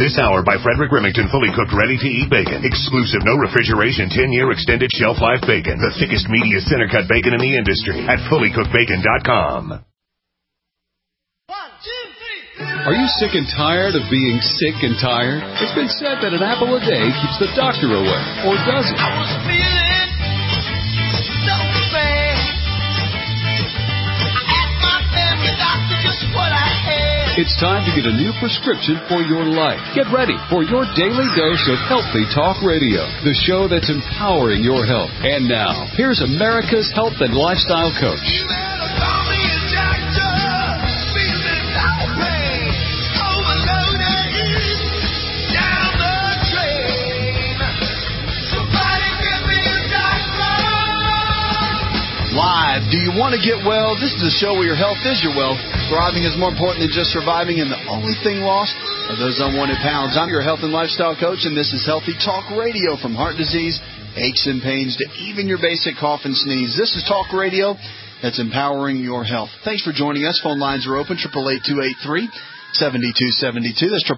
This hour by Frederick Remington, fully cooked, ready-to-eat bacon. Exclusive, no refrigeration, 10-year extended shelf life bacon. The thickest, meatiest center-cut bacon in the industry at fullycookedbacon.com. 1, 2, 3. Are you sick and tired of being sick and tired? It's been said that an apple a day keeps the doctor away. Or does it? I was feeling so bad. I asked my family doctor just what I had. It's time to get a new prescription for your life. Get ready for your daily dose of Healthy Talk Radio, the show that's empowering your health. And now, here's America's health and lifestyle coach. You better call me a doctor. Feeling no pain. Overloaded. Down the drain. Somebody give me a doctor. Live. Do you want to get well? This is a show where your health is your wealth. Thriving is more important than just surviving, and the only thing lost are those unwanted pounds. I'm your health and lifestyle coach, and this is Healthy Talk Radio. From heart disease, aches and pains, to even your basic cough and sneeze. This is Talk Radio that's empowering your health. Thanks for joining us. Phone lines are open, 888-283-7272. That's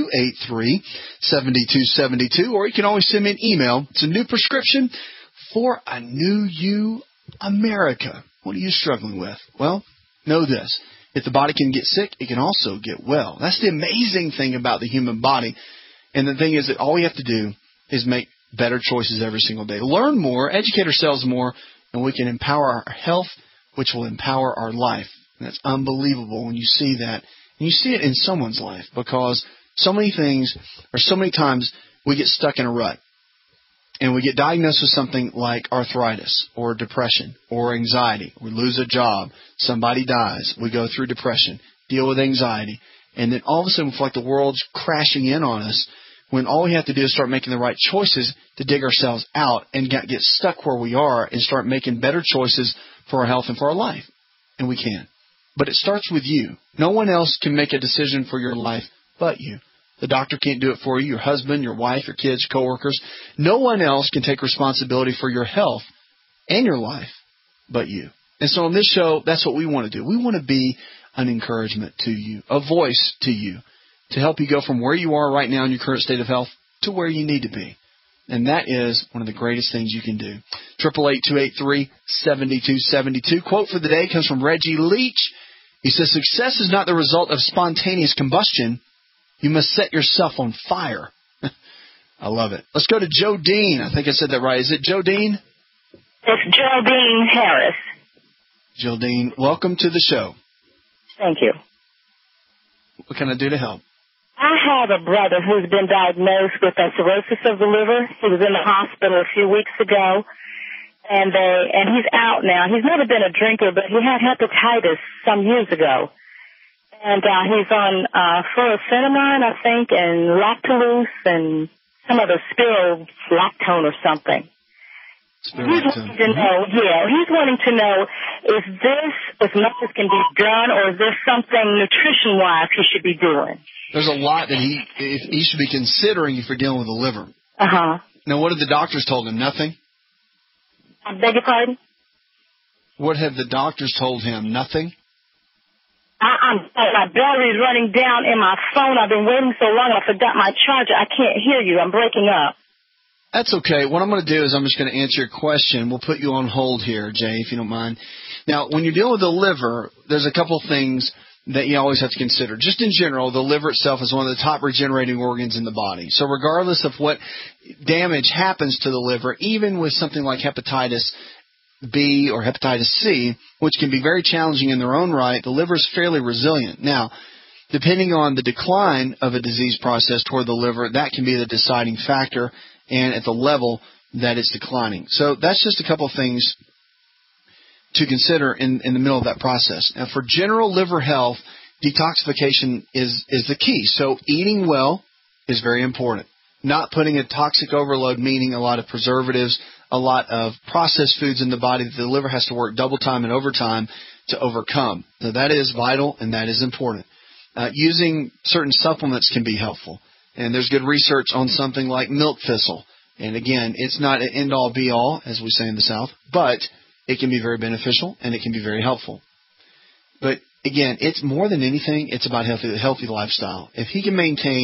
888-283-7272. Or you can always send me an email. It's a new prescription for a new you, America. What are you struggling with? Well, know this. If the body can get sick, it can also get well. That's the amazing thing about the human body. And the thing is that all we have to do is make better choices every single day. Learn more, educate ourselves more, and we can empower our health, which will empower our life. And that's unbelievable when you see that. And you see it in someone's life, because so many things, or so many times, we get stuck in a rut. And we get diagnosed with something like arthritis or depression or anxiety. We lose a job. Somebody dies. We go through depression, deal with anxiety. And then all of a sudden, we feel like the world's crashing in on us, when all we have to do is start making the right choices to dig ourselves out and get stuck where we are and start making better choices for our health and for our life. And we can. But it starts with you. No one else can make a decision for your life but you. The doctor can't do it for you, your husband, your wife, your kids, coworkers. No one else can take responsibility for your health and your life but you. And so on this show, that's what we want to do. We want to be an encouragement to you, a voice to you, to help you go from where you are right now in your current state of health to where you need to be. And that is one of the greatest things you can do. 888-283-7272. Quote for the day comes from Reggie Leach. He says, "Success is not the result of spontaneous combustion. You must set yourself on fire." I love it. Let's go to Joe Dean. I think I said that right. Is it Joe Dean? It's Geraldine Harris. Geraldine, welcome to the show. Thank you. What can I do to help? I have a brother who's been diagnosed with a cirrhosis of the liver. He was in the hospital a few weeks ago, and he's out now. He's never been a drinker, but he had hepatitis some years ago. And he's on furosemide, I think, and Lactulose and some other spironolactone or something. He's wanting to know, he's wanting to know if nothing can be done, or is there something nutrition-wise he should be doing? There's a lot that he should be considering if you're dealing with the liver. Uh-huh. Now, what have the doctors told him? Nothing? I beg your pardon? What have the doctors told him? Nothing? My battery's running down in my phone. I've been waiting so long, I forgot my charger. I can't hear you. I'm breaking up. That's okay. What I'm going to do is I'm just going to answer your question. We'll put you on hold here, Jay, if you don't mind. Now, when you're dealing with the liver, there's a couple things that you always have to consider. Just in general, the liver itself is one of the top regenerating organs in the body. So regardless of what damage happens to the liver, even with something like hepatitis B or hepatitis C, which can be very challenging in their own right, the liver is fairly resilient. Now, depending on the decline of a disease process toward the liver, that can be the deciding factor and at the level that it's declining. So that's just a couple of things to consider in the middle of that process. Now, for general liver health, detoxification is the key. So eating well is very important. Not putting a toxic overload, meaning a lot of preservatives, a lot of processed foods in the body that the liver has to work double time and overtime to overcome. So that is vital and that is important. Using certain supplements can be helpful. And there's good research on something like milk thistle. And again, it's not an end-all, be-all, as we say in the South, but it can be very beneficial and it can be very helpful. But again, it's more than anything, it's about healthy lifestyle. If he can maintain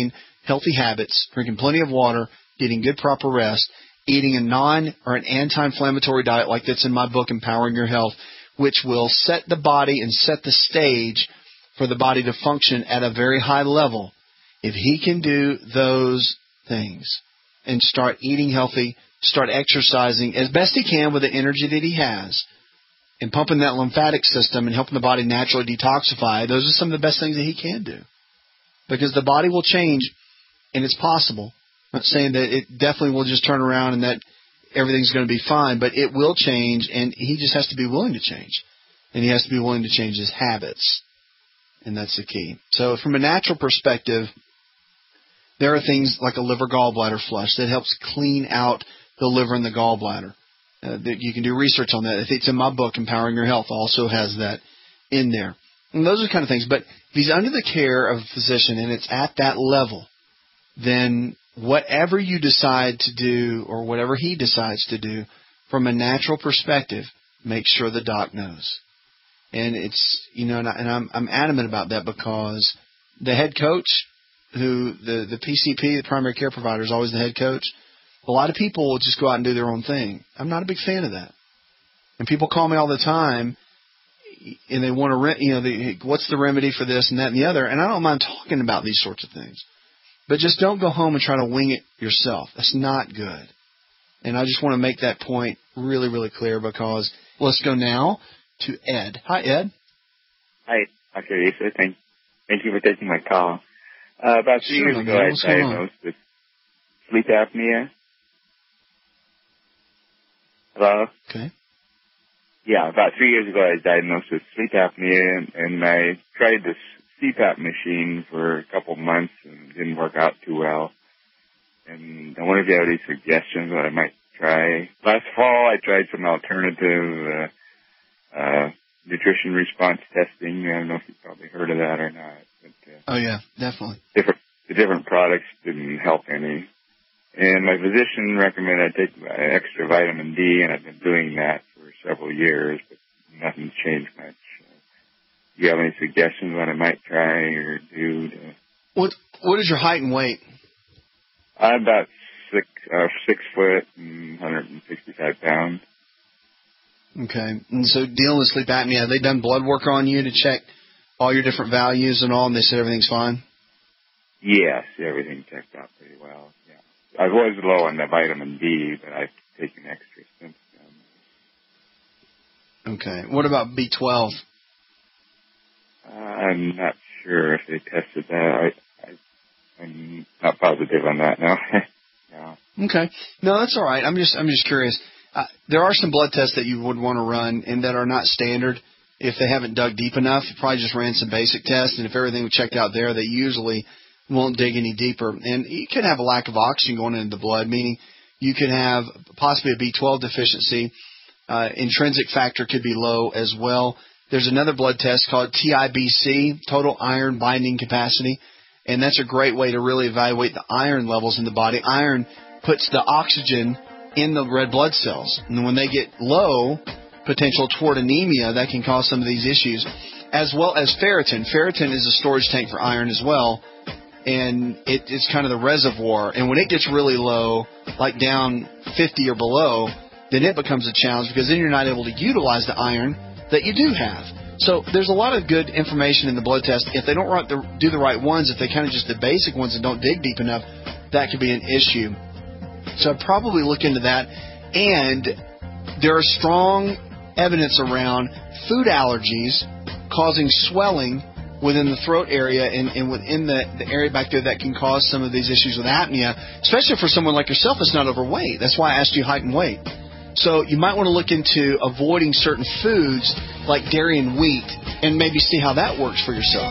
healthy habits, drinking plenty of water, getting good proper rest, eating a an anti-inflammatory diet like that's in my book, Empowering Your Health, which will set the body and set the stage for the body to function at a very high level. If he can do those things and start eating healthy, start exercising as best he can with the energy that he has, and pumping that lymphatic system and helping the body naturally detoxify, those are some of the best things that he can do. Because the body will change, and it's possible. I'm not saying that it definitely will just turn around and that everything's going to be fine, but it will change, and he just has to be willing to change. And he has to be willing to change his habits, and that's the key. So from a natural perspective, there are things like a liver gallbladder flush that helps clean out the liver and the gallbladder. You can do research on that. It's in my book, Empowering Your Health, also has that in there. And those are the kind of things. But if he's under the care of a physician and it's at that level, then whatever you decide to do or whatever he decides to do, from a natural perspective, make sure the doc knows. And it's, and I'm adamant about that because the head coach, the PCP, the primary care provider, is always the head coach. A lot of people will just go out and do their own thing. I'm not a big fan of that. And people call me all the time, and they want to, what's the remedy for this and that and the other? And I don't mind talking about these sorts of things. But just don't go home and try to wing it yourself. That's not good. And I just want to make that point really, really clear because let's go now to Ed. Hi, Ed. Hi, Dr. Issa. Thank you for taking my call. About 3 years ago, I was diagnosed with sleep apnea. Hello? Okay. Yeah, about 3 years ago, I was diagnosed with sleep apnea, and I tried this CPAP machine for a couple months and it didn't work out too well. And I wonder if you have any suggestions what I might try. Last fall, I tried some alternative nutrition response testing. I don't know if you've probably heard of that or not. But, oh, yeah, definitely. The different products didn't help any. And my physician recommended I take extra vitamin D, and I've been doing that for several years, but nothing's changed much. Do you have any suggestions what I might try or do? What is your height and weight? I'm about 6 foot and 165 pounds. Okay. And so dealing with sleep apnea, have they done blood work on you to check all your different values and all, and they said everything's fine? Yes, everything checked out pretty well. Yeah, I was low on the vitamin D, but I've taken extra since then. Okay. What about B12? I'm not sure if they tested that. I'm not positive on that now. No. Okay. No, that's all right. I'm just curious. There are some blood tests that you would want to run and that are not standard. If they haven't dug deep enough, you probably just ran some basic tests, and if everything was checked out there, they usually won't dig any deeper. And you could have a lack of oxygen going into the blood, meaning you could have possibly a B12 deficiency. Intrinsic factor could be low as well. There's another blood test called TIBC, total iron binding capacity, and that's a great way to really evaluate the iron levels in the body. Iron puts the oxygen in the red blood cells, and when they get low, potential toward anemia, that can cause some of these issues, as well as ferritin. Ferritin is a storage tank for iron as well, and it's kind of the reservoir. And when it gets really low, like down 50 or below, then it becomes a challenge because then you're not able to utilize the iron that you do have. So there's a lot of good information in the blood test. If they don't do the right ones, if they kind of just the basic ones and don't dig deep enough, that could be an issue. So I'd probably look into that. And there are strong evidence around food allergies causing swelling within the throat area and within the area back there that can cause some of these issues with apnea, especially for someone like yourself that's not overweight. That's why I asked you height and weight. So you might want to look into avoiding certain foods like dairy and wheat and maybe see how that works for yourself.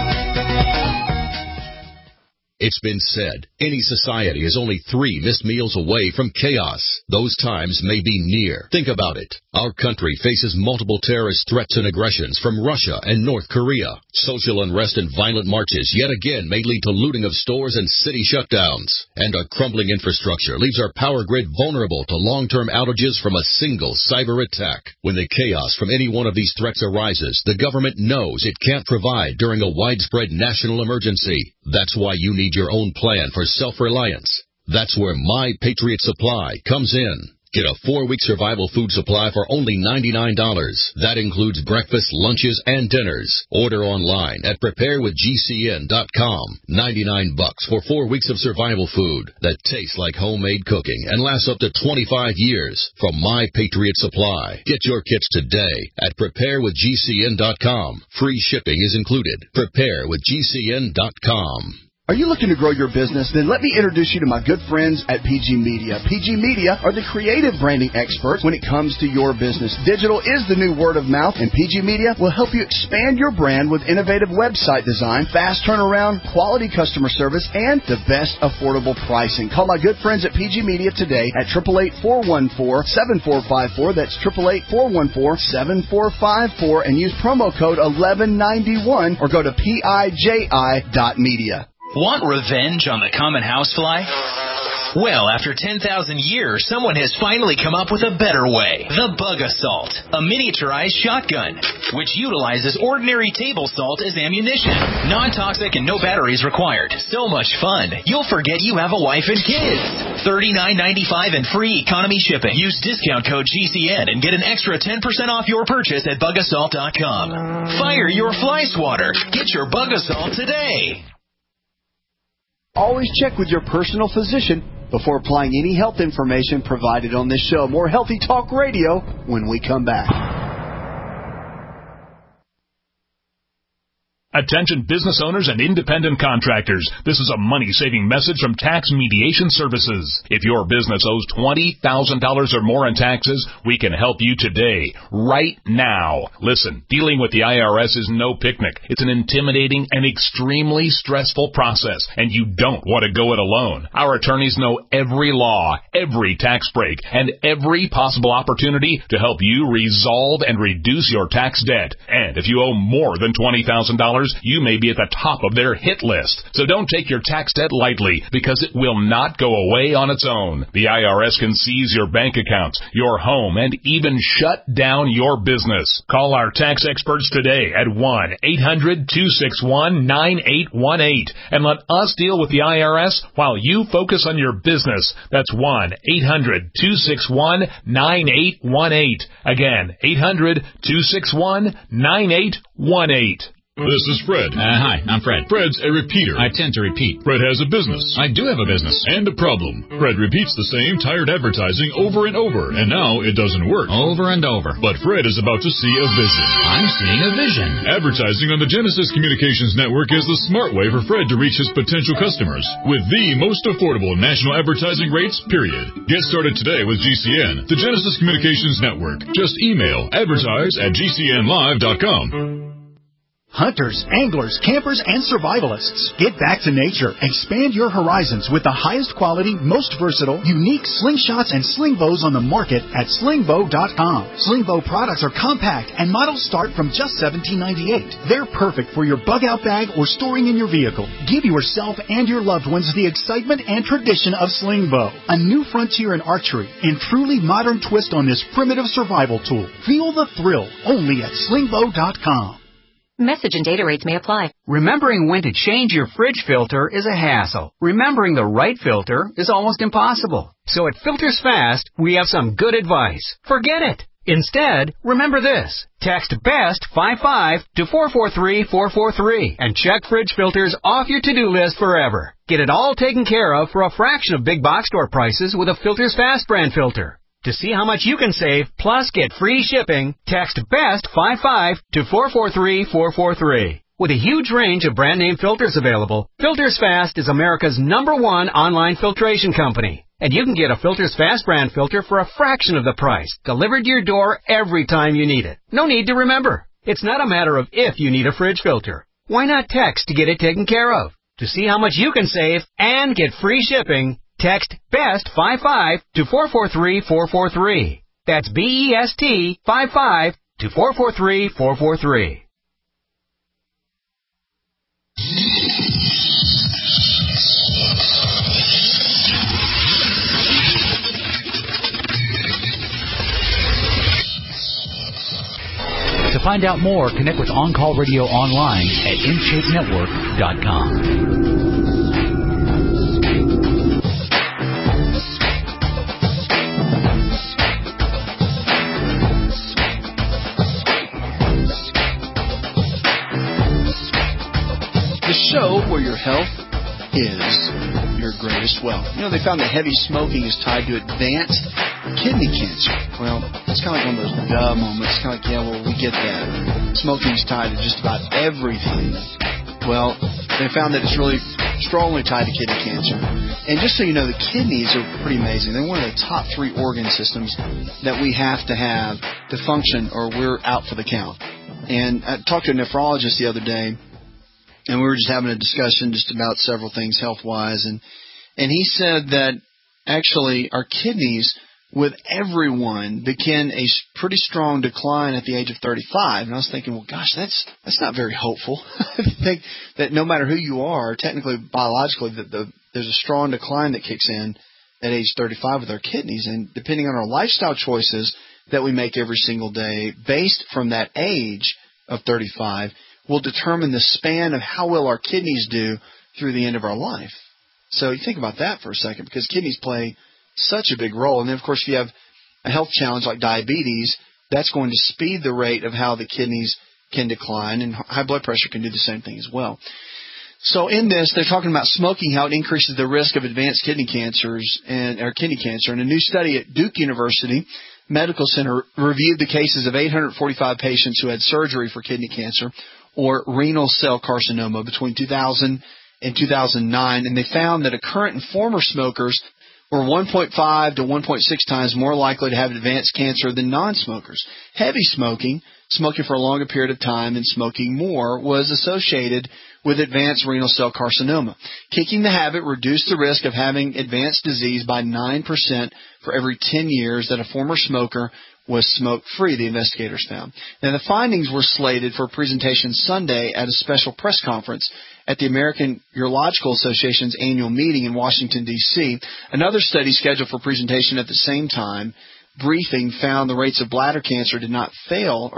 It's been said, any society is only 3 missed meals away from chaos. Those times may be near. Think about it. Our country faces multiple terrorist threats and aggressions from Russia and North Korea. Social unrest and violent marches yet again may lead to looting of stores and city shutdowns. And a crumbling infrastructure leaves our power grid vulnerable to long-term outages from a single cyber attack. When the chaos from any one of these threats arises, the government knows it can't provide during a widespread national emergency. That's why you need need your own plan for self-reliance. That's where My Patriot Supply comes in. Get a 4-week survival food supply for only $99. That includes breakfast, lunches, and dinners. Order online at preparewithgcn.com. $99 for 4 weeks of survival food that tastes like homemade cooking and lasts up to 25 years from My Patriot Supply. Get your kits today at preparewithgcn.com. Free shipping is included. Preparewithgcn.com. Are you looking to grow your business? Then let me introduce you to my good friends at PG Media. PG Media are the creative branding experts when it comes to your business. Digital is the new word of mouth, and PG Media will help you expand your brand with innovative website design, fast turnaround, quality customer service, and the best affordable pricing. Call my good friends at PG Media today at 888-414-7454. That's 888-414-7454, and use promo code 1191 or go to PIJI.media. Want revenge on the common housefly? Well, after 10,000 years, someone has finally come up with a better way. The Bug Assault, a miniaturized shotgun, which utilizes ordinary table salt as ammunition. Non-toxic and no batteries required. So much fun, you'll forget you have a wife and kids. $39.95 and free economy shipping. Use discount code GCN and get an extra 10% off your purchase at bugassault.com. Fire your fly swatter. Get your Bug Assault today. Always check with your personal physician before applying any health information provided on this show. More Healthy Talk Radio when we come back. Attention business owners and independent contractors. This is a money-saving message from Tax Mediation Services. If your business owes $20,000 or more in taxes, we can help you today, right now. Listen, dealing with the IRS is no picnic. It's an intimidating and extremely stressful process, and you don't want to go it alone. Our attorneys know every law, every tax break, and every possible opportunity to help you resolve and reduce your tax debt. And if you owe more than $20,000, you may be at the top of their hit list. So don't take your tax debt lightly, because it will not go away on its own. The IRS can seize your bank accounts, your home, and even shut down your business. Call our tax experts today at 1-800-261-9818 and let us deal with the IRS while you focus on your business. That's 1-800-261-9818. Again, 800-261-9818. This is Fred. Hi, I'm Fred. Fred's a repeater. I tend to repeat. Fred has a business. I do have a business. And a problem. Fred repeats the same tired advertising over and over, and now it doesn't work. Over and over. But Fred is about to see a vision. I'm seeing a vision. Advertising on the Genesis Communications Network is the smart way for Fred to reach his potential customers with the most affordable national advertising rates, period. Get started today with GCN, the Genesis Communications Network. Just email advertise@gcnlive.com. Hunters, anglers, campers, and survivalists. Get back to nature. Expand your horizons with the highest quality, most versatile, unique slingshots and sling bows on the market at slingbow.com. Slingbow products are compact and models start from just $17.98. They're perfect for your bug-out bag or storing in your vehicle. Give yourself and your loved ones the excitement and tradition of Slingbow, a new frontier in archery and truly modern twist on this primitive survival tool. Feel the thrill only at slingbow.com. Message and data rates may apply. Remembering when to change your fridge filter is a hassle. Remembering the right filter is almost impossible. So at Filters Fast, we have some good advice. Forget it. Instead, remember this. Text BEST 55 to 443-443 and check fridge filters off your to-do list forever. Get it all taken care of for a fraction of big box store prices with a Filters Fast brand filter. To see how much you can save, plus get free shipping, text BEST 55 to 443-443. With a huge range of brand name filters available, Filters Fast is America's #1 online filtration company. And you can get a Filters Fast brand filter for a fraction of the price, delivered to your door every time you need it. No need to remember. It's not a matter of if you need a fridge filter. Why not text to get it taken care of? To see how much you can save and get free shipping, text BEST 55 to 443-443. That's BEST 55 to 443-443. To find out more, connect with On Call Radio online at InShapeNetwork.com. your greatest wealth. You know, they found that heavy smoking is tied to advanced kidney cancer. Well, it's kind of like one of those duh moments. It's kind of like, yeah, well, we get that. Smoking's tied to just about everything. Well, they found that it's really strongly tied to kidney cancer. And just so you know, the kidneys are pretty amazing. They're one of the top 3 organ systems that we have to function, or we're out for the count. And I talked to a nephrologist the other day, and we were just having a discussion just about several things health-wise. And he said that actually our kidneys, with everyone, begin a pretty strong decline at the age of 35. And I was thinking, well, gosh, that's not very hopeful. I think that no matter who you are, technically, biologically, there's a strong decline that kicks in at age 35 with our kidneys. And depending on our lifestyle choices that we make every single day, based from that age of 35, will determine the span of how well our kidneys do through the end of our life. So you think about that for a second, because kidneys play such a big role. And then, of course, if you have a health challenge like diabetes, that's going to speed the rate of how the kidneys can decline, and high blood pressure can do the same thing as well. So in this, they're talking about smoking, how it increases the risk of advanced kidney cancer. And a new study at Duke University Medical Center reviewed the cases of 845 patients who had surgery for kidney cancer or renal cell carcinoma between 2000 and 2009, and they found that current and former smokers were 1.5 to 1.6 times more likely to have advanced cancer than non-smokers. Heavy smoking for a longer period of time, and smoking more was associated with advanced renal cell carcinoma. Kicking the habit reduced the risk of having advanced disease by 9% for every 10 years that a former smoker was smoke-free, the investigators found. Now, the findings were slated for a presentation Sunday at a special press conference at the American Urological Association's annual meeting in Washington, D.C. Another study scheduled for presentation at the same time, briefing, found the rates of bladder cancer did not fall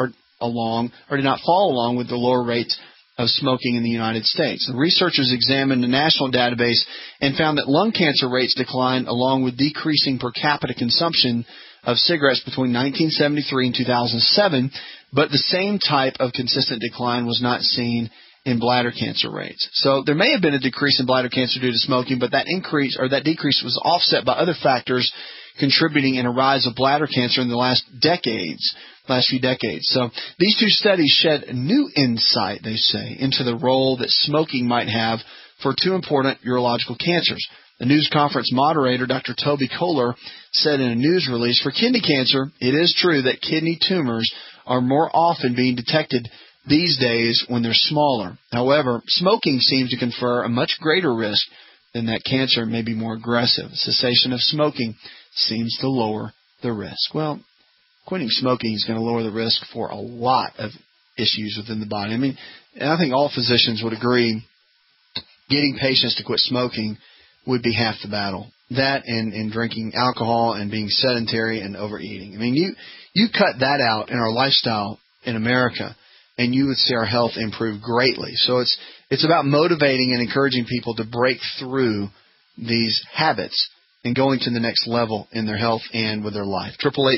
along with the lower rates of smoking in the United States. The researchers examined a national database and found that lung cancer rates declined along with decreasing per capita consumption of cigarettes between 1973 and 2007, but the same type of consistent decline was not seen in bladder cancer rates. So there may have been a decrease in bladder cancer due to smoking, but that decrease was offset by other factors contributing in a rise of bladder cancer in the last few decades. So these two studies shed new insight, they say, into the role that smoking might have for 2 important urological cancers. The news conference moderator, Dr. Toby Kohler, said in a news release, for kidney cancer, it is true that kidney tumors are more often being detected these days when they're smaller. However, smoking seems to confer a much greater risk than that cancer may be more aggressive. Cessation of smoking seems to lower the risk. Well, quitting smoking is going to lower the risk for a lot of issues within the body. And I think all physicians would agree getting patients to quit smoking would be half the battle. That and drinking alcohol and being sedentary and overeating. You cut that out in our lifestyle in America, and you would see our health improve greatly. So it's about motivating and encouraging people to break through these habits and going to the next level in their health and with their life.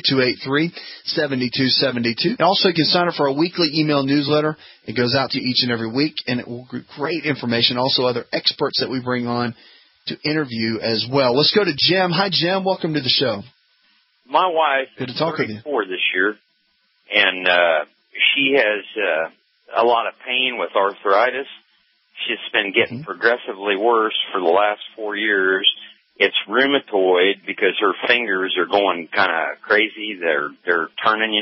888-283-7272. Also, you can sign up for a weekly email newsletter. It goes out to you each and every week, and it will give great information. Also, other experts that we bring on to interview as well. Let's go to Jim. Hi, Jim. Welcome to the show. My wife is 34 this year, and she has a lot of pain with arthritis. She's been getting progressively worse for the last 4 years. It's rheumatoid because her fingers are going kind of crazy. They're turning,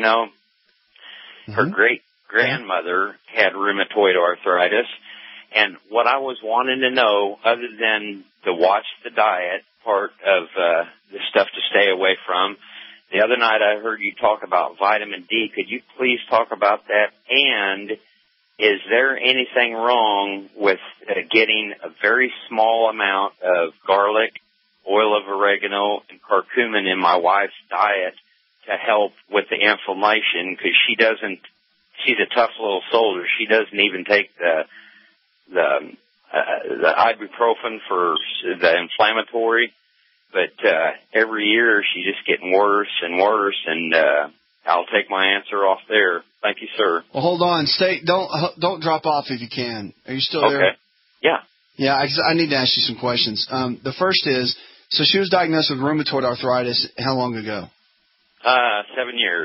Her great-grandmother had rheumatoid arthritis. And what I was wanting to know, other than to watch the diet part of the stuff to stay away from, the other night I heard you talk about vitamin D. Could you please talk about that? And is there anything wrong with getting a very small amount of garlic, oil of oregano, and curcumin in my wife's diet to help with the inflammation? Because she's a tough little soldier. She doesn't even take the ibuprofen for the inflammatory, but every year she's just getting worse and worse, and I'll take my answer off there. Thank you, sir. Well, hold on. Don't drop off if you can. Are you still there? Okay. Yeah. Yeah, I need to ask you some questions. The first is, so she was diagnosed with rheumatoid arthritis how long ago? 7 years.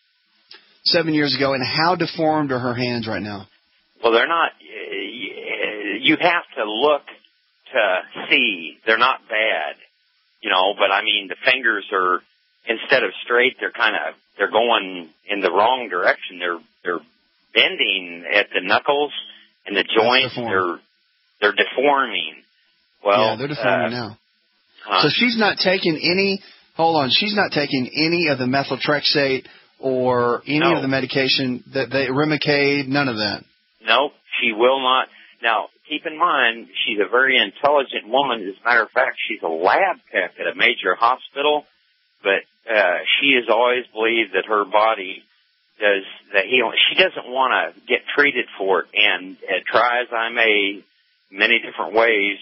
7 years ago. And how deformed are her hands right now? Well, they're not. You have to look to see. They're not bad, but I mean, the fingers are, instead of straight, they're going in the wrong direction. They're bending at the knuckles and the joints. They're deforming. Well, yeah, they're deforming now. So she's not taking any. Hold on, she's not taking any of the methotrexate or any of the medication that Remicade. None of that. No, she will not. Now, keep in mind, she's a very intelligent woman. As a matter of fact, she's a lab tech at a major hospital, but she has always believed that her body does the healing. She doesn't want to get treated for it, and try as I may, many different ways.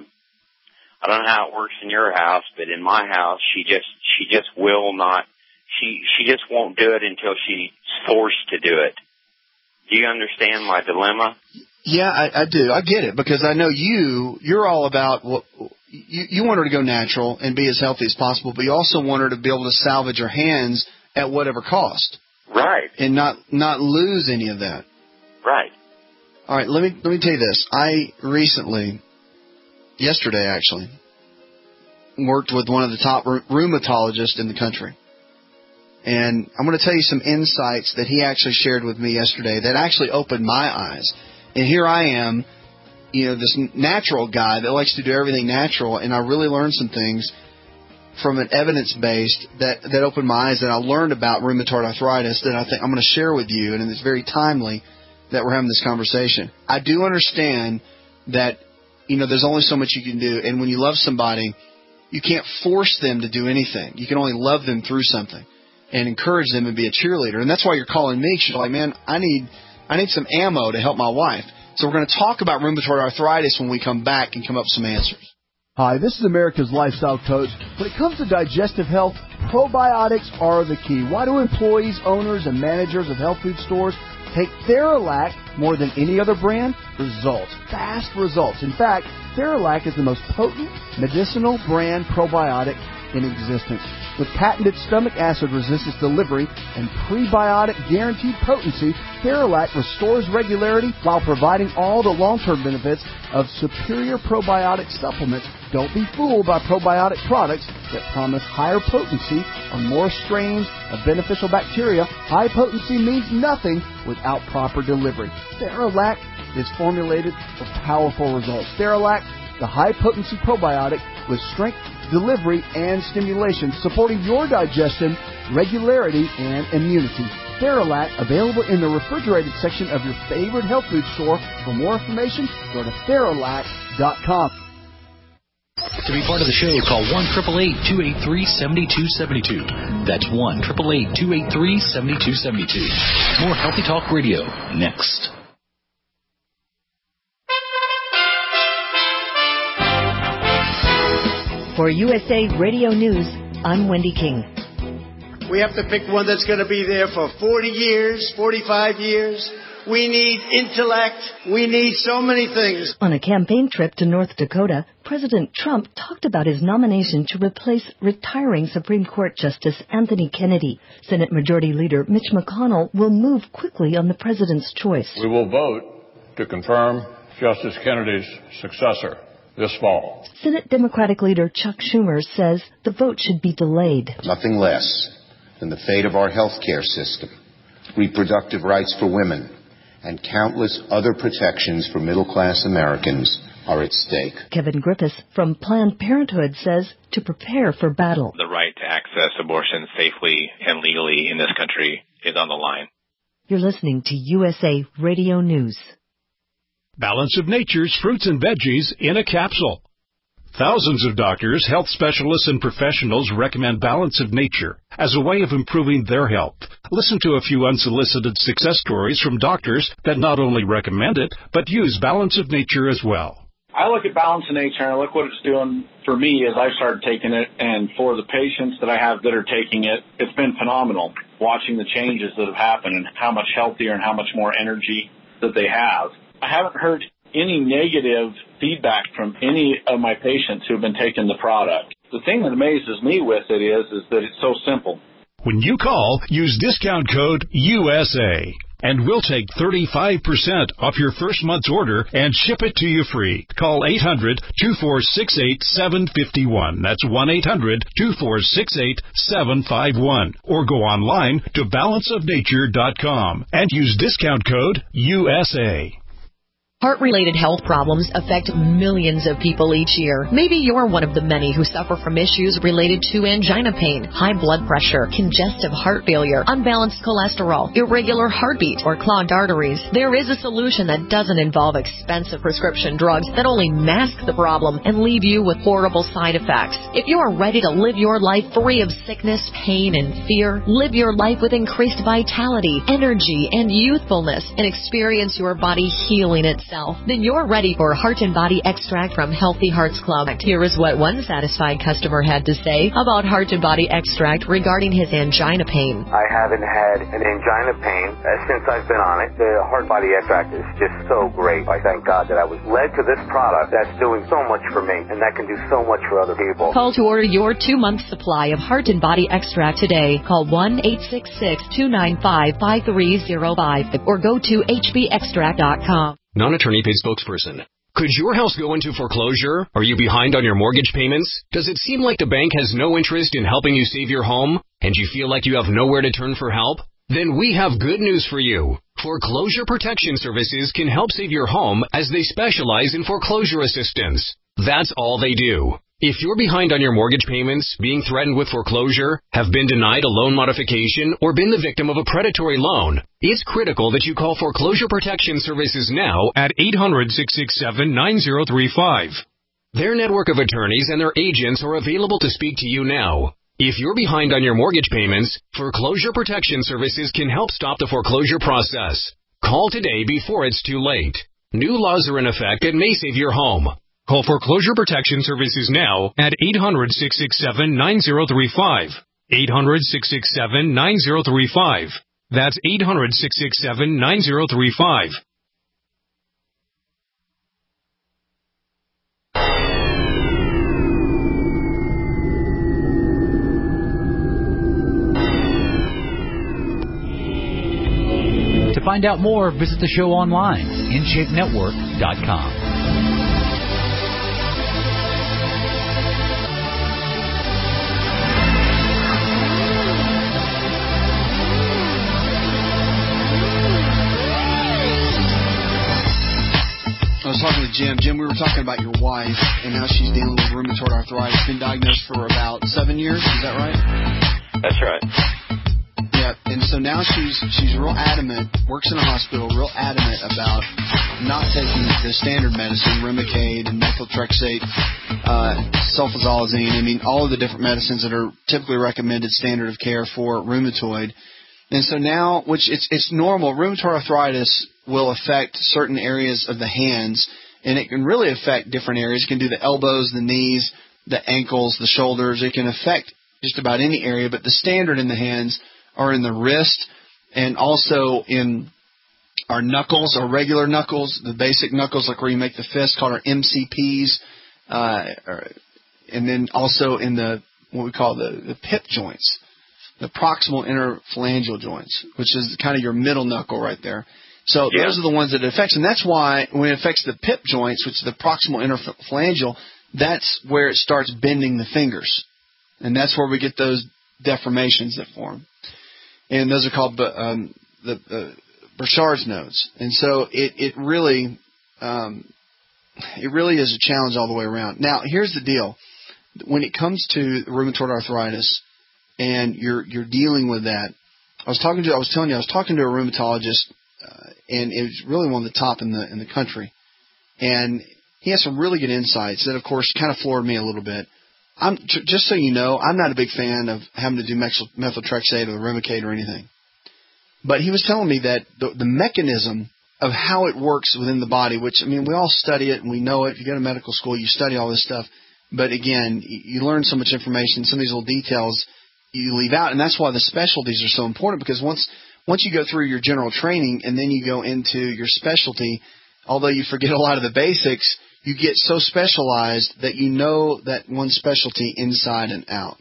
I don't know how it works in your house, but in my house, she just will not. She just won't do it until she's forced to do it. Do you understand my dilemma? Yeah, I do. I get it, because I know you're all about you want her to go natural and be as healthy as possible, but you also want her to be able to salvage her hands at whatever cost. Right. And not lose any of that. Right. All right, let me tell you this. I recently, yesterday actually, worked with one of the top rheumatologists in the country. And I'm going to tell you some insights that he actually shared with me yesterday that actually opened my eyes. And here I am, this natural guy that likes to do everything natural, and I really learned some things from an evidence-based that opened my eyes, that I learned about rheumatoid arthritis that I think I'm going to share with you, and it's very timely that we're having this conversation. I do understand that, there's only so much you can do, and when you love somebody, you can't force them to do anything. You can only love them through something and encourage them and be a cheerleader. And that's why you're calling me. She's like, man, I need some ammo to help my wife. So we're going to talk about rheumatoid arthritis when we come back and come up with some answers. Hi, this is America's Lifestyle Coach. When it comes to digestive health, probiotics are the key. Why do employees, owners, and managers of health food stores take Theralac more than any other brand? Results. Fast results. In fact, Theralac is the most potent medicinal brand probiotic in existence. With patented stomach acid resistance delivery and prebiotic guaranteed potency, Theralac restores regularity while providing all the long-term benefits of superior probiotic supplements. Don't be fooled by probiotic products that promise higher potency or more strains of beneficial bacteria. High potency means nothing without proper delivery. Theralac is formulated for powerful results. Theralac, the high-potency probiotic with strength, delivery, and stimulation, supporting your digestion, regularity, and immunity. Theralac, available in the refrigerated section of your favorite health food store. For more information, go to Theralac.com. To be part of the show, call 1-888-283-7272. That's 1-888-283-7272. More Healthy Talk Radio next. For USA Radio News, I'm Wendy King. We have to pick one that's going to be there for 40 years, 45 years. We need intellect. We need so many things. On a campaign trip to North Dakota, President Trump talked about his nomination to replace retiring Supreme Court Justice Anthony Kennedy. Senate Majority Leader Mitch McConnell will move quickly on the president's choice. We will vote to confirm Justice Kennedy's successor this fall. Senate Democratic Leader Chuck Schumer says the vote should be delayed. Nothing less than the fate of our health care system, reproductive rights for women, and countless other protections for middle-class Americans are at stake. Kevin Griffiths from Planned Parenthood says to prepare for battle. The right to access abortion safely and legally in this country is on the line. You're listening to USA Radio News. Balance of Nature's fruits and veggies in a capsule. Thousands of doctors, health specialists, and professionals recommend Balance of Nature as a way of improving their health. Listen to a few unsolicited success stories from doctors that not only recommend it, but use Balance of Nature as well. I look at Balance of Nature and I look what it's doing for me as I've started taking it, and for the patients that I have that are taking it, it's been phenomenal watching the changes that have happened and how much healthier and how much more energy that they have. I haven't heard any negative feedback from any of my patients who have been taking the product. The thing that amazes me with it is that it's so simple. When you call, use discount code USA, and we'll take 35% off your first month's order and ship it to you free. Call 800-246-8751. That's 1-800-246-8751. Or go online to balanceofnature.com and use discount code USA. Heart-related health problems affect millions of people each year. Maybe you're one of the many who suffer from issues related to angina pain, high blood pressure, congestive heart failure, unbalanced cholesterol, irregular heartbeat, or clogged arteries. There is a solution that doesn't involve expensive prescription drugs that only mask the problem and leave you with horrible side effects. If you are ready to live your life free of sickness, pain, and fear, live your life with increased vitality, energy, and youthfulness, and experience your body healing itself, then you're ready for Heart and Body Extract from Healthy Hearts Club. Here is what one satisfied customer had to say about Heart and Body Extract regarding his angina pain. I haven't had an angina pain since I've been on it. The Heart Body Extract is just so great. I thank God that I was led to this product that's doing so much for me, and that can do so much for other people. Call to order your 2-month supply of Heart and Body Extract today. Call 1-866-295-5305 or go to hbextract.com. Non-attorney paid spokesperson. Could your house go into foreclosure? Are you behind on your mortgage payments? Does it seem like the bank has no interest in helping you save your home? And you feel like you have nowhere to turn for help? Then we have good news for you. Foreclosure Protection Services can help save your home as they specialize in foreclosure assistance. That's all they do. If you're behind on your mortgage payments, being threatened with foreclosure, have been denied a loan modification, or been the victim of a predatory loan, it's critical that you call Foreclosure Protection Services now at 800-667-9035. Their network of attorneys and their agents are available to speak to you now. If you're behind on your mortgage payments, Foreclosure Protection Services can help stop the foreclosure process. Call today before it's too late. New laws are in effect that may save your home. Call Foreclosure Protection Services now at 800-667-9035. 800-667-9035. That's 800-667-9035. To find out more, visit the show online, InShapeNetwork.com. I was talking to Jim. Jim, we were talking about your wife and how she's dealing with rheumatoid arthritis. Been diagnosed for about 7 years. Is that right? That's right. Yeah, and so now she's real adamant, works in a hospital, real adamant about not taking the standard medicine, Remicade and methotrexate, sulfasalazine. I mean, all of the different medicines that are typically recommended standard of care for rheumatoid. And so now, which it's normal, rheumatoid arthritis will affect certain areas of the hands, and it can really affect different areas. It can do the elbows, the knees, the ankles, the shoulders. It can affect just about any area, but the standard in the hands are in the wrist and also in our knuckles, our regular knuckles, the basic knuckles, like where you make the fist, called our MCPs, and then also in the what we call the pip joints, the proximal interphalangeal joints, which is kind of your middle knuckle right there. So those are the ones that it affects, and that's why when it affects the pip joints, which is the proximal interphalangeal, that's where it starts bending the fingers, and that's where we get those deformations that form. And those are called the Burchard's nodes. And so it really is a challenge all the way around. Now, here's the deal. When it comes to rheumatoid arthritis and you're dealing with that, I was talking to a rheumatologist, and it was really one of the top in the country. And he has some really good insights that, of course, kind of floored me a little bit. Just so you know, I'm not a big fan of having to do methotrexate or Remicade or anything. But he was telling me that the mechanism of how it works within the body, which, I mean, we all study it and we know it. If you go to medical school, you study all this stuff. But again, you learn so much information, some of these little details you leave out. And that's why the specialties are so important, because once you go through your general training and then you go into your specialty, although you forget a lot of the basics, you get so specialized that you know that one specialty inside and out.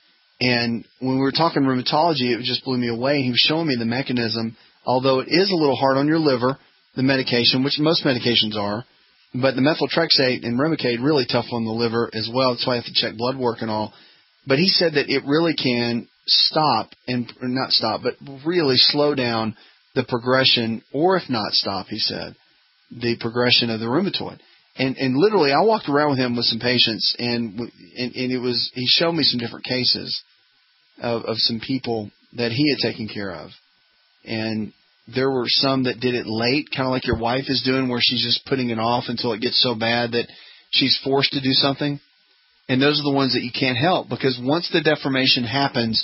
And when we were talking rheumatology, it just blew me away. He was showing me the mechanism, although it is a little hard on your liver, the medication, which most medications are, but the methotrexate and Remicade really tough on the liver as well. That's why you have to check blood work and all. But he said that it really can stop, and not stop, but really slow down the progression, or if not stop, he said, the progression of the rheumatoid. And literally, I walked around with him with some patients, and it was, he showed me some different cases of some people that he had taken care of. And there were some that did it late, kind of like your wife is doing, where she's just putting it off until it gets so bad that she's forced to do something. And those are the ones that you can't help, because once the deformation happens,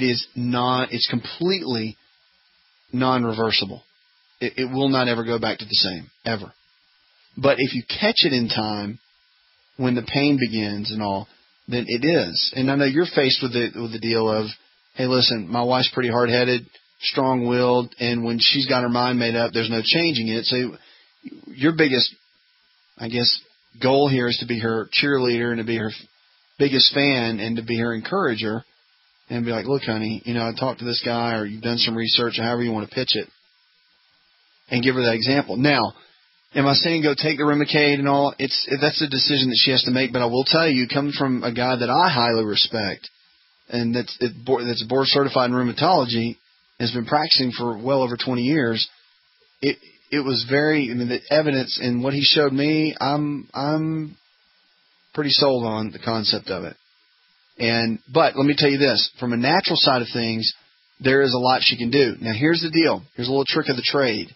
it's completely non-reversible. It will not ever go back to the same, ever. But if you catch it in time, when the pain begins and all, then it is. And I know you're faced with the deal of, hey, listen, my wife's pretty hard-headed, strong-willed, and when she's got her mind made up, there's no changing it. So your biggest, I guess, goal here is to be her cheerleader and to be her biggest fan and to be her encourager and be like, look, honey, I talked to this guy, or you've done some research, or however you want to pitch it, and give her that example. Now, am I saying go take the Remicade and all? That's a decision that she has to make, but I will tell you, coming from a guy that I highly respect, and that's board certified in rheumatology, has been practicing for well over 20 years, it was the evidence and what he showed me, I'm pretty sold on the concept of it. But let me tell you this, from a natural side of things, there is a lot she can do. Now here's the deal. Here's a little trick of the trade.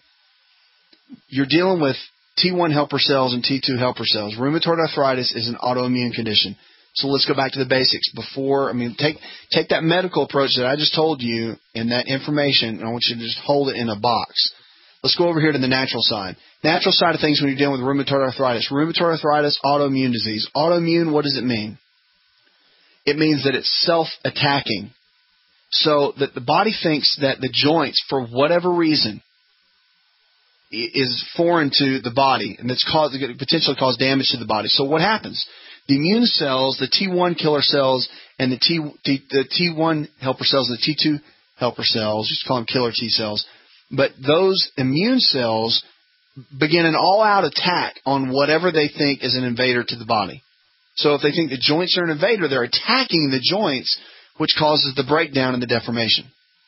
You're dealing with T1 helper cells and T2 helper cells. Rheumatoid arthritis is an autoimmune condition. So let's go back to the basics. Take that medical approach that I just told you and that information, and I want you to just hold it in a box. Let's go over here to the natural side. Natural side of things when you're dealing with rheumatoid arthritis. Rheumatoid arthritis, autoimmune disease. Autoimmune, what does it mean? It means that it's self-attacking. So that the body thinks that the joints, for whatever reason, is foreign to the body, and it's potentially cause damage to the body. So what happens? The immune cells, the T1 killer cells, and the T1 helper cells, and the T2 helper cells, just call them killer T cells, but those immune cells begin an all-out attack on whatever they think is an invader to the body. So if they think the joints are an invader, they're attacking the joints, which causes the breakdown and the deformation.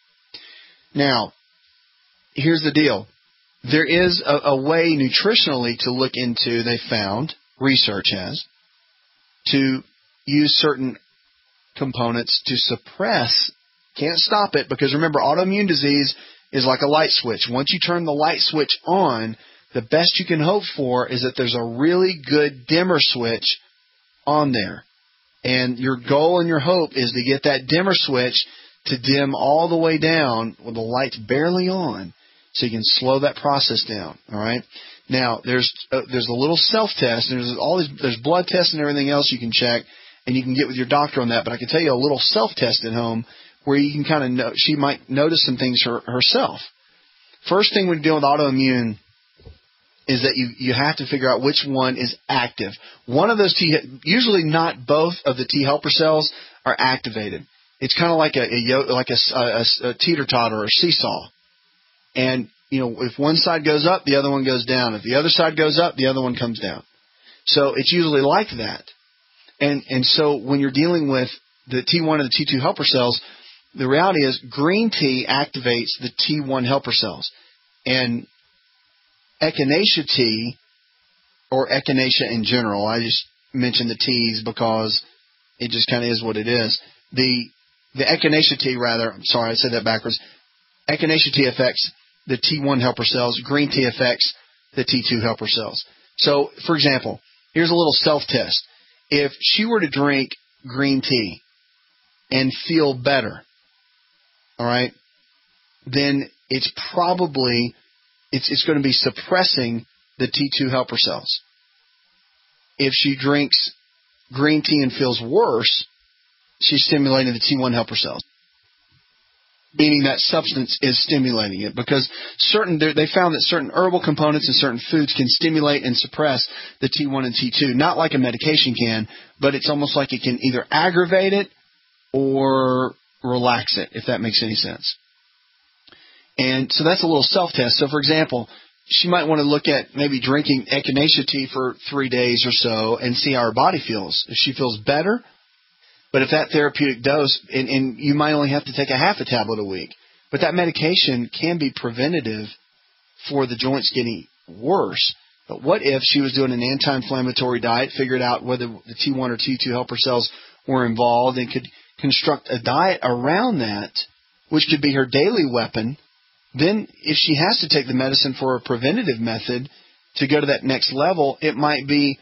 Now, here's the deal. There is a way nutritionally to look into, they found, research has, to use certain components to suppress, can't stop it, because remember, autoimmune disease is like a light switch. Once you turn the light switch on, the best you can hope for is that there's a really good dimmer switch on there. And your goal and your hope is to get that dimmer switch to dim all the way down when the light's barely on, so you can slow that process down. All right. Now there's a little self-test, and there's blood tests and everything else you can check, and you can get with your doctor on that. But I can tell you a little self-test at home where you can kind of know, she might notice some things herself. First thing when you're dealing with autoimmune is that you have to figure out which one is active. One of those usually not both of the T helper cells are activated. It's kind of like a teeter-totter or seesaw. And, if one side goes up, the other one goes down. If the other side goes up, the other one comes down. So it's usually like that. And so when you're dealing with the T1 and the T2 helper cells, the reality is green tea activates the T1 helper cells. And echinacea tea, or echinacea in general, I just mention the teas because it just kind of is what it is. The echinacea tea, I'm sorry, I said that backwards. Echinacea tea affects the T1 helper cells. Green tea affects the T2 helper cells. So, for example, here's a little self-test. If she were to drink green tea and feel better, all right, then it's probably it's going to be suppressing the T2 helper cells. If she drinks green tea and feels worse, she's stimulating the T1 helper cells. meaning that substance is stimulating it, because they found that certain herbal components and certain foods can stimulate and suppress the T1 and T2, not like a medication can, but it's almost like it can either aggravate it or relax it, if that makes any sense. And so that's a little self-test. So, for example, she might want to look at maybe drinking echinacea tea for 3 days or so and see how her body feels. If she feels better, but if that therapeutic dose, and you might only have to take a half a tablet a week, but that medication can be preventative for the joints getting worse. But what if she was doing an anti-inflammatory diet, figured out whether the T1 or T2 helper cells were involved, and could construct a diet around that, which could be her daily weapon? Then if she has to take the medicine for a preventative method to go to that next level, it might be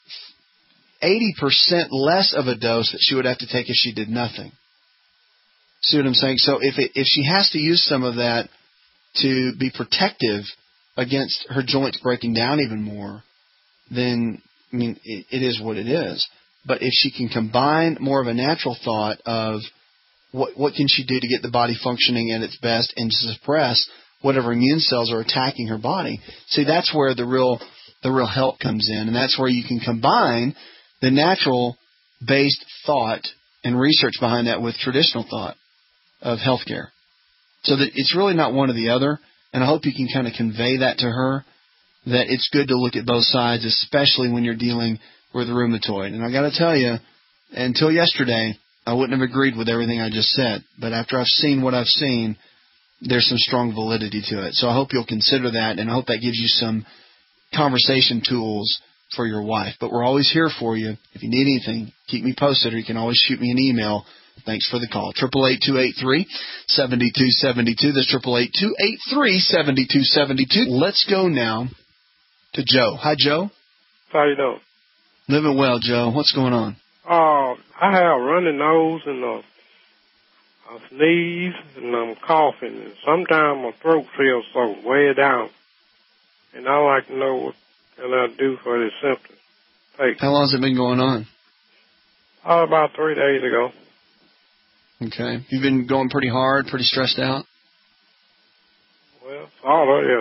80% less of a dose that she would have to take if she did nothing. See what I'm saying? So if she has to use some of that to be protective against her joints breaking down even more, then, I mean, it is what it is. But if she can combine more of a natural thought of what can she do to get the body functioning at its best and suppress whatever immune cells are attacking her body, see, that's where the real help comes in, and that's where you can combine the natural-based thought and research behind that with traditional thought of healthcare. So that it's really not one or the other, and I hope you can kind of convey that to her, that it's good to look at both sides, especially when you're dealing with rheumatoid. And I got to tell you, until yesterday, I wouldn't have agreed with everything I just said, but after I've seen what I've seen, there's some strong validity to it. So I hope you'll consider that, and I hope that gives you some conversation tools for your wife. But we're always here for you. If you need anything, keep me posted, or you can always shoot me an email. Thanks for the call. 888-283-7272. That's 888-283-7272. Let's go now to Joe. Hi, Joe. How you doing? Living well, Joe. What's going on? I have a runny nose and I sneeze and I'm coughing. And sometimes my throat feels so way down. And I'd like to know what can I do for this symptom. How long has it been going on? About 3 days ago. Okay. You've been going pretty hard, pretty stressed out? Well, all of it,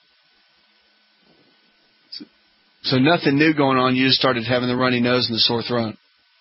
yes. So nothing new going on. You just started having the runny nose and the sore throat.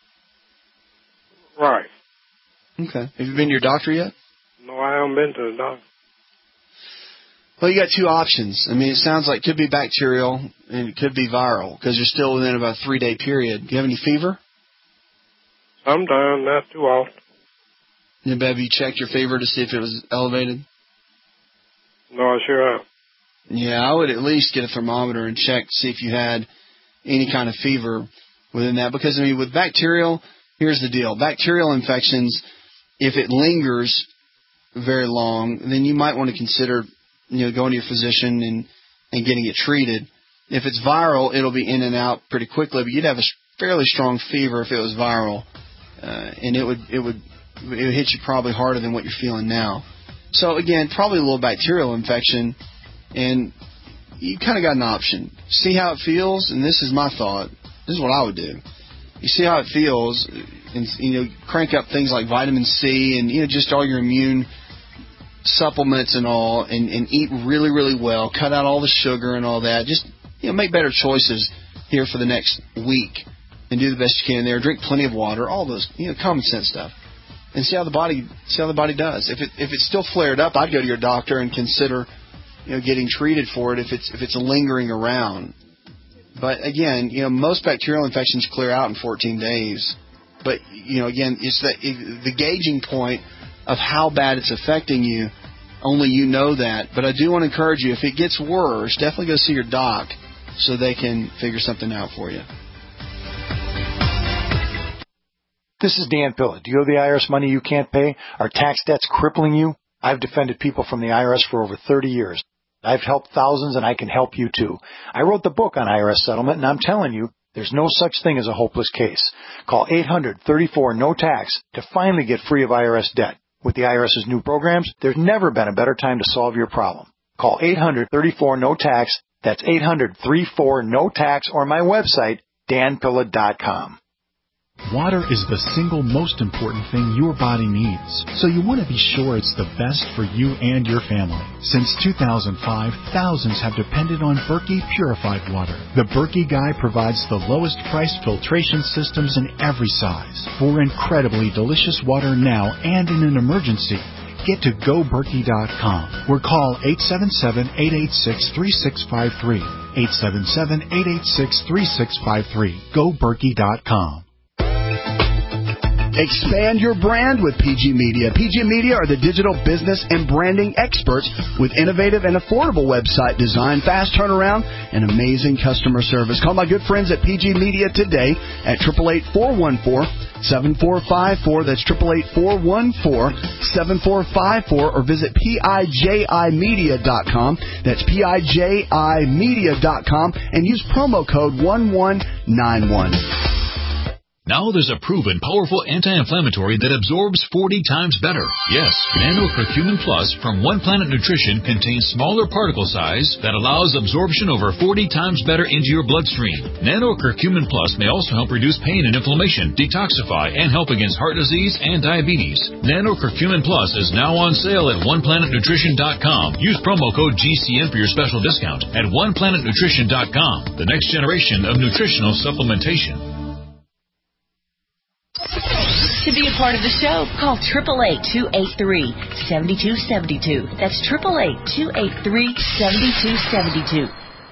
Right. Okay. Have you been to your doctor yet? No, I haven't been to the doctor. Well, you got two options. I mean, it sounds like it could be bacterial and it could be viral because you're still within about a 3-day period. Do you have any fever? Sometimes, not too often. Have you checked your fever to see if it was elevated? No, I sure have. Yeah, I would at least get a thermometer and check to see if you had any kind of fever within that. Because, I mean, with bacterial, here's the deal. Bacterial infections, if it lingers very long, then you might want to consider, going to your physician and getting it treated. If it's viral, it'll be in and out pretty quickly, but you'd have a fairly strong fever if it was viral, and it would hit you probably harder than what you're feeling now. So again, probably a little bacterial infection, and you kind of got an option. See how it feels, and this is my thought. This is what I would do. You see how it feels, and crank up things like vitamin C and just all your immune supplements and all, and eat really, really well. Cut out all the sugar and all that. Just make better choices here for the next week, and do the best you can there. Drink plenty of water, all those common sense stuff, and see how the body does. If it's still flared up, I'd go to your doctor and consider getting treated for it if it's lingering around. But again, most bacterial infections clear out in 14 days. But again, it's the gauging point of how bad it's affecting you. Only you know that. But I do want to encourage you, if it gets worse, definitely go see your doc so they can figure something out for you. This is Dan Pilla. Do you owe the IRS money you can't pay? Are tax debts crippling you? I've defended people from the IRS for over 30 years. I've helped thousands, and I can help you too. I wrote the book on IRS settlement, and I'm telling you, there's no such thing as a hopeless case. Call 800-34-NO-TAX to finally get free of IRS debt. With the IRS's new programs, there's never been a better time to solve your problem. Call 800-34-NO-TAX. That's 800-34-NO-TAX, or my website, danpilla.com. Water is the single most important thing your body needs, so you want to be sure it's the best for you and your family. Since 2005, thousands have depended on Berkey purified water. The Berkey Guy provides the lowest price filtration systems in every size. For incredibly delicious water now and in an emergency, get to GoBerkey.com or call 877-886-3653. 877-886-3653. GoBerkey.com. Expand your brand with PG Media. PG Media are the digital business and branding experts with innovative and affordable website design, fast turnaround, and amazing customer service. Call my good friends at PG Media today at 888-414-7454. That's 888-414-7454, or visit PIJImedia.com. That's PIJImedia.com, and use promo code 1191. Now there's a proven, powerful anti-inflammatory that absorbs 40 times better. Yes, Nano Curcumin Plus from One Planet Nutrition contains smaller particle size that allows absorption over 40 times better into your bloodstream. Nano Curcumin Plus may also help reduce pain and inflammation, detoxify, and help against heart disease and diabetes. Nano Curcumin Plus is now on sale at OnePlanetNutrition.com. Use promo code GCN for your special discount at OnePlanetNutrition.com, the next generation of nutritional supplementation. To be a part of the show, call 888-283-7272. That's 888-283-7272.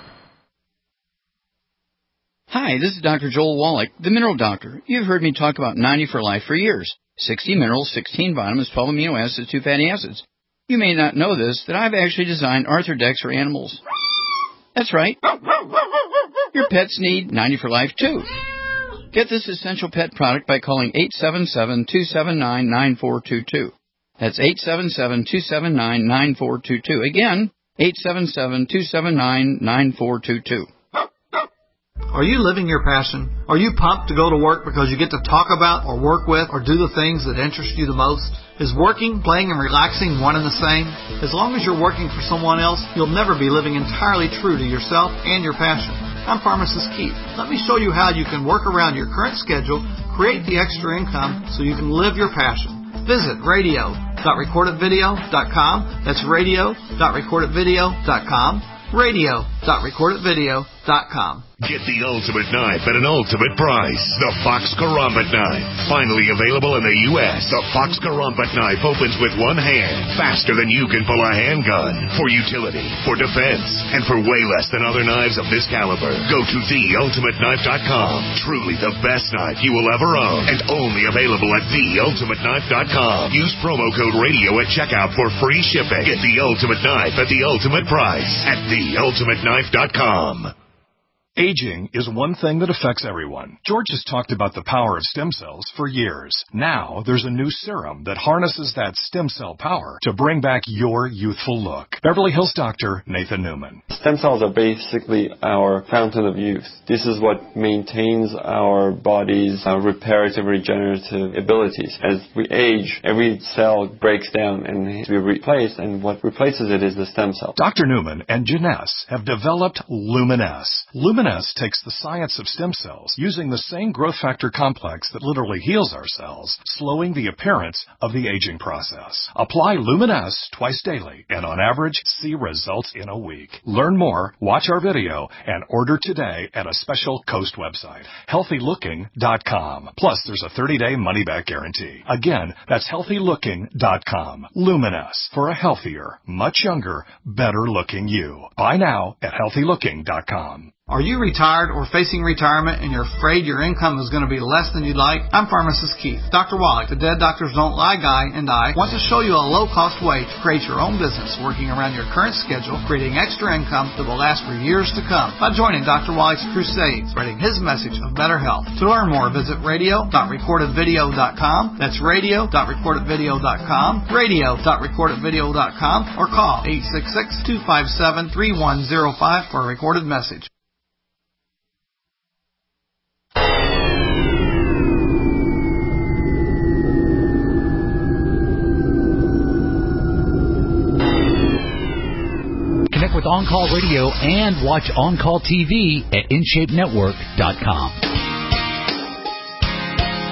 Hi, this is Dr. Joel Wallach, the Mineral Doctor. You've heard me talk about 90 for Life for years. 60 minerals, 16 vitamins, 12 amino acids, 2 fatty acids. You may not know this, that I've actually designed Arthrodex for animals. That's right. Your pets need 90 for Life, too. Get this essential pet product by calling 877-279-9422. That's 877-279-9422. Again, 877-279-9422. Are you living your passion? Are you pumped to go to work because you get to talk about or work with or do the things that interest you the most? Is working, playing, and relaxing one and the same? As long as you're working for someone else, you'll never be living entirely true to yourself and your passion. I'm Pharmacist Keith. Let me show you how you can work around your current schedule, create the extra income so you can live your passion. Visit radio.recordedvideo.com. That's radio.recordedvideo.com. radio.recordedvideo.com. Get the ultimate knife at an ultimate price. The Fox Karambit Knife. Finally available in the U.S., the Fox Karambit Knife opens with one hand, faster than you can pull a handgun. For utility, for defense, and for way less than other knives of this caliber. Go to theultimateknife.com. Truly the best knife you will ever own, and only available at theultimateknife.com. Use promo code radio at checkout for free shipping. Get the ultimate knife at the ultimate price at theultimateknife.com. Aging is one thing that affects everyone. George has talked about the power of stem cells for years. Now, there's a new serum that harnesses that stem cell power to bring back your youthful look. Beverly Hills doctor Nathan Newman. Stem cells are basically our fountain of youth. This is what maintains our body's reparative, regenerative abilities. As we age, every cell breaks down and needs to be replaced, and what replaces it is the stem cell. Dr. Newman and Janess have developed Luminesce. Luminesce takes the science of stem cells, using the same growth factor complex that literally heals our cells, slowing the appearance of the aging process. Apply Luminesce twice daily, and on average, see results in a week. Learn more, watch our video, and order today at a special Coast website, healthylooking.com. Plus, there's a 30-day money-back guarantee. Again, that's healthylooking.com. Luminesce, for a healthier, much younger, better-looking you. Buy now at healthylooking.com. Are you retired or facing retirement and you're afraid your income is going to be less than you'd like? I'm Pharmacist Keith. Dr. Wallach, the Dead Doctors Don't Lie guy, and I want to show you a low-cost way to create your own business working around your current schedule, creating extra income that will last for years to come by joining Dr. Wallach's crusade, spreading his message of better health. To learn more, visit radio.recordedvideo.com. That's radio.recordedvideo.com, radio.recordedvideo.com, or call 866-257-3105 for a recorded message. Connect with On Call Radio and watch On Call TV at InShapeNetwork.com.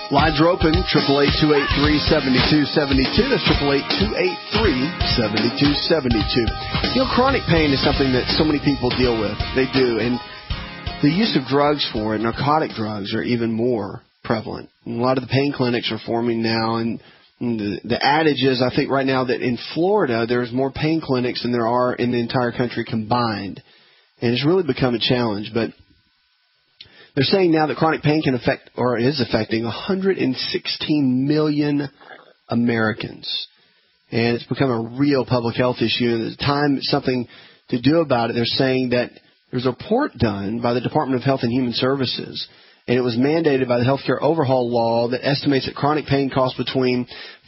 Lines are open, 888-283-7272. That's 888-283-7272. Chronic pain is something that so many people deal with. They do. And the use of drugs for it, narcotic drugs, are even more prevalent. And a lot of the pain clinics are forming now. And the adage is, I think right now, that in Florida, there's more pain clinics than there are in the entire country combined. And it's really become a challenge. But they're saying now that chronic pain can affect, or is affecting, 116 million Americans. And it's become a real public health issue. And at the time, something to do about it. They're saying that there's a report done by the Department of Health and Human Services, and it was mandated by the Healthcare Overhaul Law, that estimates that chronic pain costs between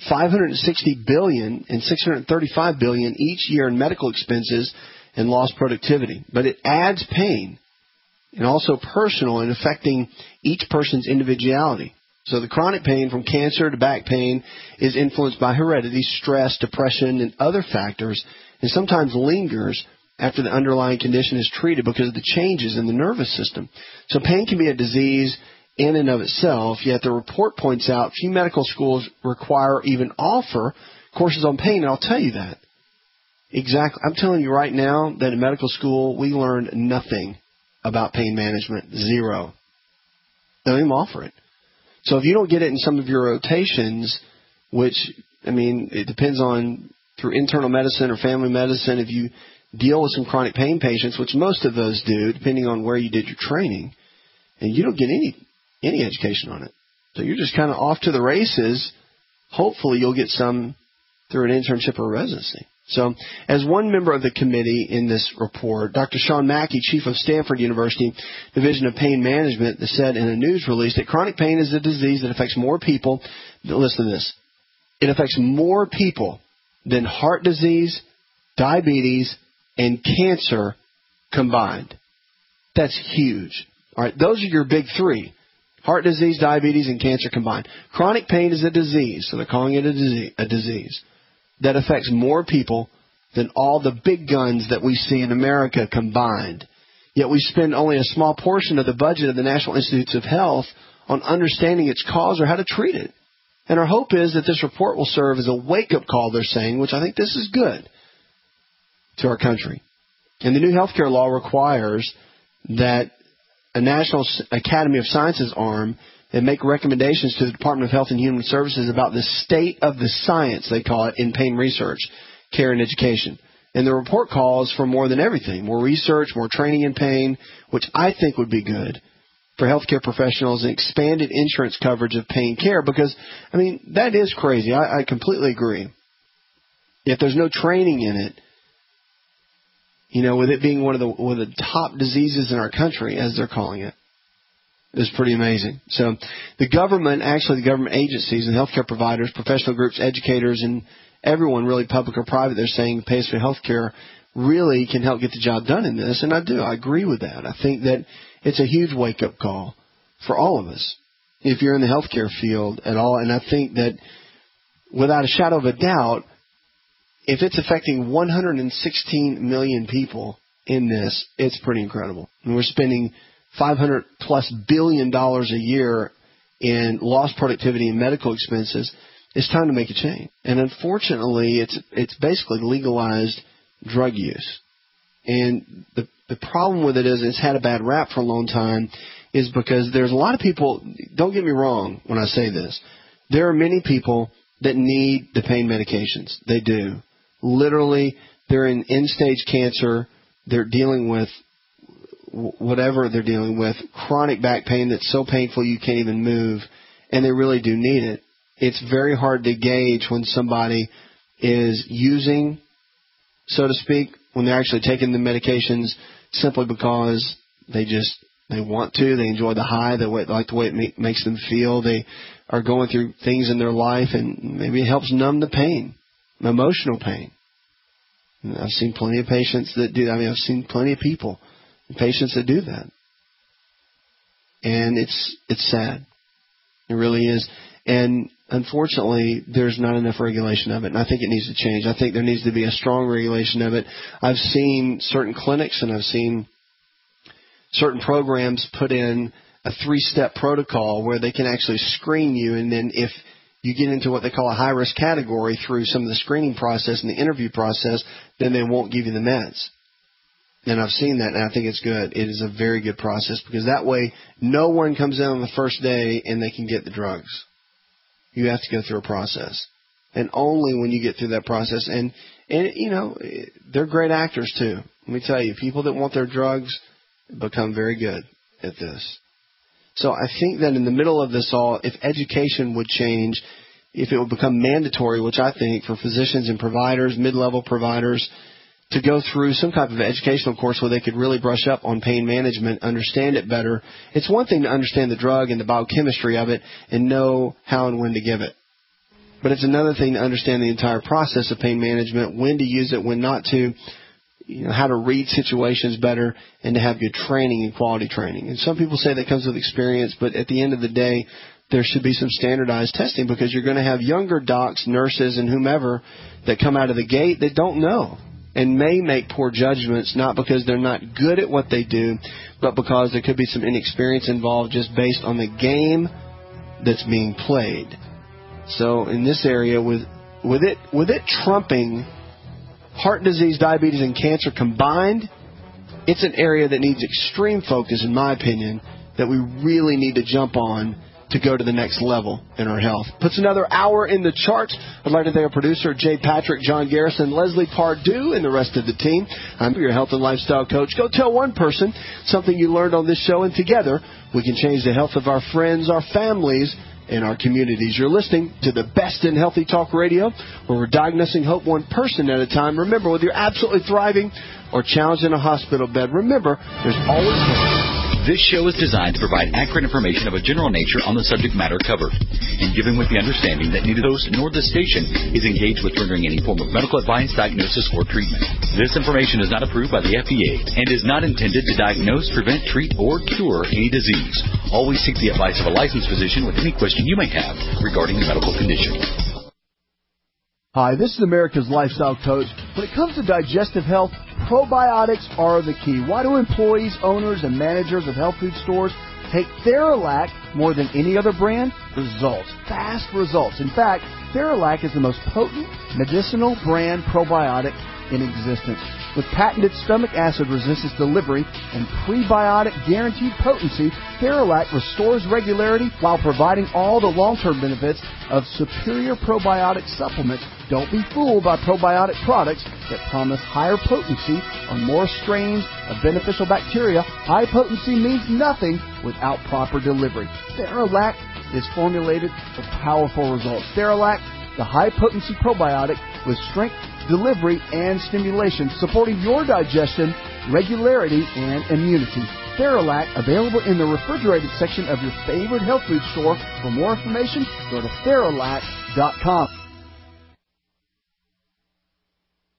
$560 billion and $635 billion each year in medical expenses and lost productivity. But it adds pain, and also personal, and affecting each person's individuality. So the chronic pain, from cancer to back pain, is influenced by heredity, stress, depression, and other factors, and sometimes lingers after the underlying condition is treated because of the changes in the nervous system. So pain can be a disease in and of itself, yet the report points out few medical schools require or even offer courses on pain, and I'll tell you that. Exactly. I'm telling you right now that in medical school we learned nothing about pain management. Zero. They don't even offer it. So if you don't get it in some of your rotations, which, it depends on through internal medicine or family medicine, if you deal with some chronic pain patients, which most of those do, depending on where you did your training, and you don't get any education on it. So you're just kind of off to the races. Hopefully you'll get some through an internship or residency. So as one member of the committee in this report, Dr. Sean Mackey, chief of Stanford University Division of Pain Management, said in a news release that chronic pain is a disease that affects more people. Listen to this. It affects more people than heart disease, diabetes, and cancer combined. That's huge. All right, those are your big three. Heart disease, diabetes, and cancer combined. Chronic pain is a disease, so they're calling it a disease that affects more people than all the big guns that we see in America combined. Yet we spend only a small portion of the budget of the National Institutes of Health on understanding its cause or how to treat it. And our hope is that this report will serve as a wake-up call, they're saying, which I think this is good, to our country. And the new healthcare law requires that a National Academy of Sciences arm and make recommendations to the Department of Health and Human Services about the state of the science, they call it, in pain research, care, and education. And the report calls for more than everything, more research, more training in pain, which I think would be good for healthcare professionals, and expanded insurance coverage of pain care, because, that is crazy. I completely agree. If there's no training in it, with it being one of the top diseases in our country, as they're calling it, is pretty amazing. So the government agencies and healthcare providers, professional groups, educators, and everyone, really public or private, they're saying pays for healthcare, really can help get the job done in this. And I agree with that. I think that it's a huge wake-up call for all of us if you're in the healthcare field at all. And I think that without a shadow of a doubt, if it's affecting 116 million people in this, it's pretty incredible. And we're spending $500+ billion a year in lost productivity and medical expenses. It's time to make a change. And unfortunately, it's basically legalized drug use. And the problem with it is it's had a bad rap for a long time, is because there's a lot of people, don't get me wrong when I say this, there are many people that need the pain medications. They do. Literally, they're in end-stage cancer. They're dealing with whatever they're dealing with, chronic back pain that's so painful you can't even move, and they really do need it. It's very hard to gauge when somebody is using, so to speak, when they're actually taking the medications simply because they want to, they enjoy the high, they like the way it makes them feel, they are going through things in their life, and maybe it helps numb the pain, emotional pain. And I've seen plenty of patients that do that. I've seen plenty of people, patients that do that. And it's sad. It really is. And unfortunately, there's not enough regulation of it, and I think it needs to change. I think there needs to be a strong regulation of it. I've seen certain clinics and I've seen certain programs put in a 3-step protocol where they can actually screen you, and then if you get into what they call a high-risk category through some of the screening process and the interview process, then they won't give you the meds. And I've seen that, and I think it's good. It is a very good process because that way no one comes in on the first day and they can get the drugs. You have to go through a process. And only when you get through that process, and you know, they're great actors too. Let me tell you, people that want their drugs become very good at this. So I think that in the middle of this all, if education would change, if it would become mandatory, which I think for physicians and providers, mid-level providers, to go through some type of educational course where they could really brush up on pain management, understand it better. It's one thing to understand the drug and the biochemistry of it and know how and when to give it. But it's another thing to understand the entire process of pain management, when to use it, when not to, you know, how to read situations better, and to have good training and quality training. And some people say that comes with experience, but at the end of the day, there should be some standardized testing because you're going to have younger docs, nurses, and whomever that come out of the gate that don't know and may make poor judgments, not because they're not good at what they do, but because there could be some inexperience involved just based on the game that's being played. So in this area, with it trumping heart disease, diabetes, and cancer combined, it's an area that needs extreme focus, in my opinion, that we really need to jump on to go to the next level in our health. Puts another hour in the charts. I'd like to thank our producer, Jay Patrick, John Garrison, Leslie Pardue, and the rest of the team. I'm your health and lifestyle coach. Go tell one person something you learned on this show, and together we can change the health of our friends, our families, and our communities. You're listening to the best in healthy talk radio, where we're diagnosing hope one person at a time. Remember, whether you're absolutely thriving or challenged in a hospital bed, remember, there's always hope. This show is designed to provide accurate information of a general nature on the subject matter covered, and given with the understanding that neither host nor the station is engaged with rendering any form of medical advice, diagnosis, or treatment. This information is not approved by the FDA and is not intended to diagnose, prevent, treat, or cure any disease. Always seek the advice of a licensed physician with any question you may have regarding a medical condition. Hi, this is America's Lifestyle Coach. When it comes to digestive health, probiotics are the key. Why do employees, owners, and managers of health food stores take Theralac more than any other brand? Results. Fast results. In fact, Theralac is the most potent medicinal brand probiotic in existence. With patented stomach acid resistance delivery and prebiotic guaranteed potency, Theralac restores regularity while providing all the long-term benefits of superior probiotic supplements. Don't be fooled by probiotic products that promise higher potency on more strains of beneficial bacteria. High potency means nothing without proper delivery. Theralac is formulated for powerful results. Theralac, the high-potency probiotic with strength, delivery, and stimulation, supporting your digestion, regularity, and immunity. Theralac, available in the refrigerated section of your favorite health food store. For more information, go to Theralac.com.